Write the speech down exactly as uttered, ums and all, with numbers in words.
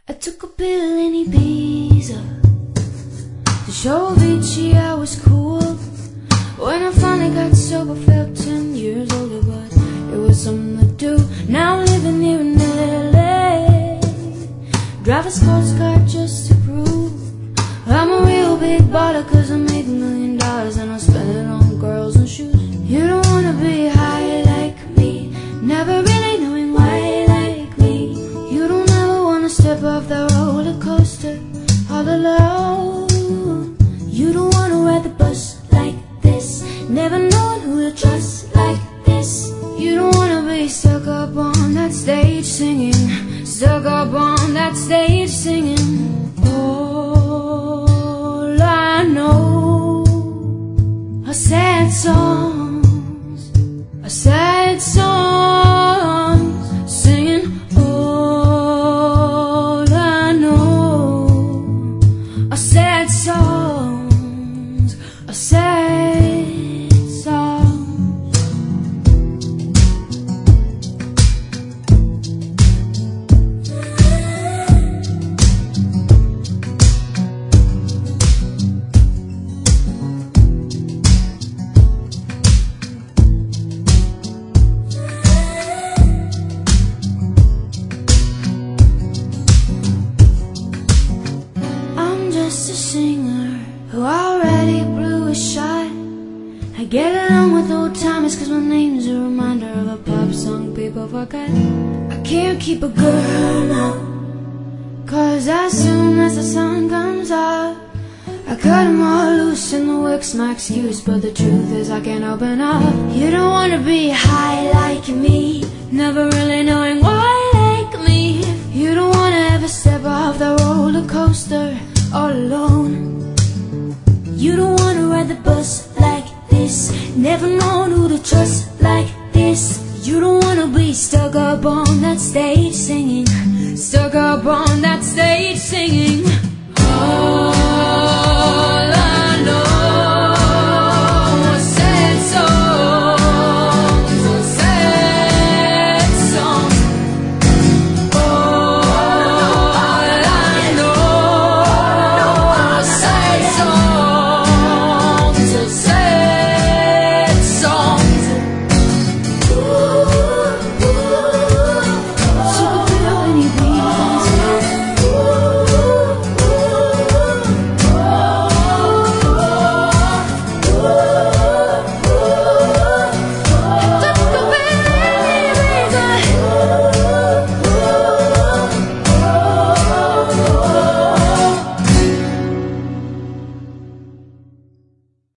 I took a pill in Ibiza to show Avicii I was cool. When I finally got sober, felt ten years older, but it was something to do. Now I'm living here in L A, drive a sports car just to prove I'm a real big baller, cause I make a million dollars and I spend it on girls and shoes. You don't wanna be high like me, never really knowing why like me. You don't ever wanna step off the roller coaster all alone. You don't wanna ride the bus like this, never knowing who to trust like this. You don't wanna be stuck up on that stage singing, stuck up on that stage singing. All I know are sad songs, are sad songs, singing. All I know are sad songs, are sad songs. Just a singer who already blew a shot. I get along with old timers cause my name's a reminder of a pop song people forgot. I can't keep a girl now, cause as soon as the sun comes out I cut them all loose and the work's my excuse. But the truth is I can't open up. You don't wanna be high like me, never really knowing why like me. You don't wanna ever step off the roller coaster all alone. You don't wanna ride the bus like this, never known who to trust like this. You don't wanna be stuck up on that stage singing, stuck up on that stage singing.